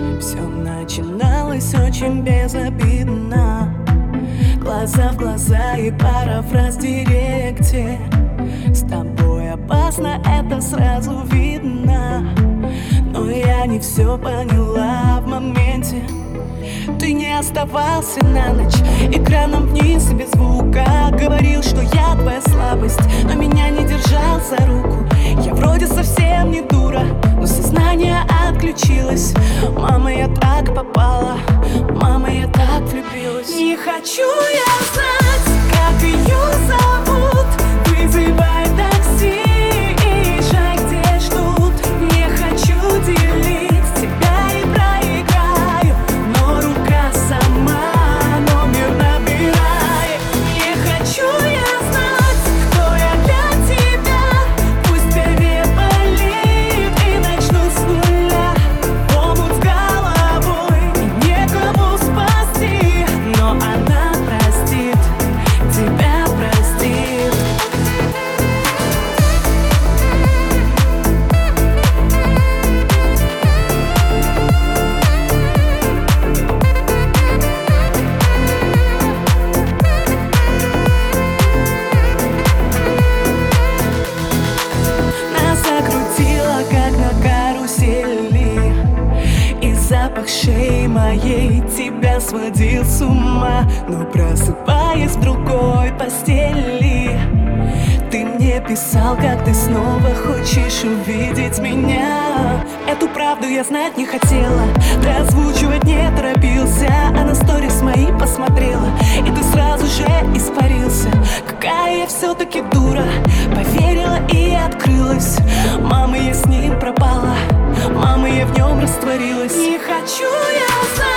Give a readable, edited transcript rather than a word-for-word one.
Все начиналось очень безобидно. Глаза в глаза и парафраз в директе. С тобой опасно, это сразу видно. Но я не все поняла в моменте. Ты не оставался на ночь, экраном вниз и без звука. Говорил, что я твоя слабость, но меня не держал за руку. Я вроде совсем не дура, но сознание отключилось. Мама, я так попала, мама, я так влюбилась. Не хочу я знать, как ее зовут. Вызывай такси и езжай, где ждут. Не хочу делить тебя и проиграю, но рука сама номер набирает. Не хочу я знать, кто я для тебя. Пусть переболит и начну с нуля. Омут с головой и некому спасти, но она простит, тебя простит. Нас закрутило, как на карусели, и запах шеи моей тебя сводил с ума. Но просыпаясь в другой постели, ты мне писал, как ты снова хочешь увидеть меня. Эту правду я знать не хотела, прозвучивать не торопился. А на сторис мои посмотрела, и ты сразу же испарился. Какая я все-таки дура, поверила и открылась. Мама, я с ним пропала, мама, я в нем растворилась. Не хочу я знать,